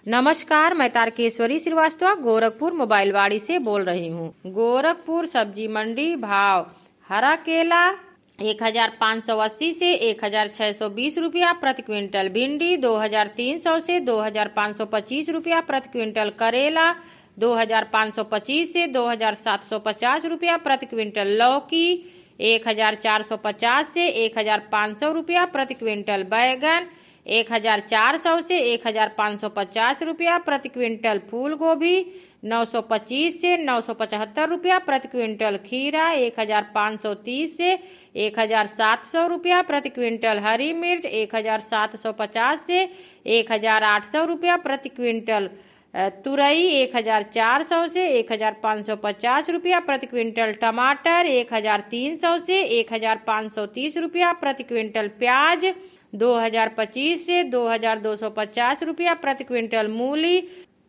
नमस्कार, मैं तारकेश्वरी श्रीवास्तव गोरखपुर मोबाइलवाड़ी से बोल रही हूँ। गोरखपुर सब्जी मंडी भाव हरा केला 1580 से 1620 रुपया प्रति क्विंटल, भिंडी 2300 से 2525 रुपया प्रति क्विंटल, करेला 2525 से 2750 रुपया प्रति क्विंटल, लौकी 1450 से 1500 रुपया प्रति क्विंटल, बैगन 1400 से 1550 रुपया प्रति क्विंटल, फूल गोभी 925 से 975 रुपया प्रति क्विंटल, खीरा 1530 से 1700 रुपया प्रति क्विंटल, हरी मिर्च 1750 से 1800 रुपया प्रति क्विंटल, तुरई 1400 से 1550 रुपया प्रति क्विंटल, टमाटर 1300 से 1530 रुपया प्रति क्विंटल, प्याज 2025 से 2250 रुपया प्रति क्विंटल, मूली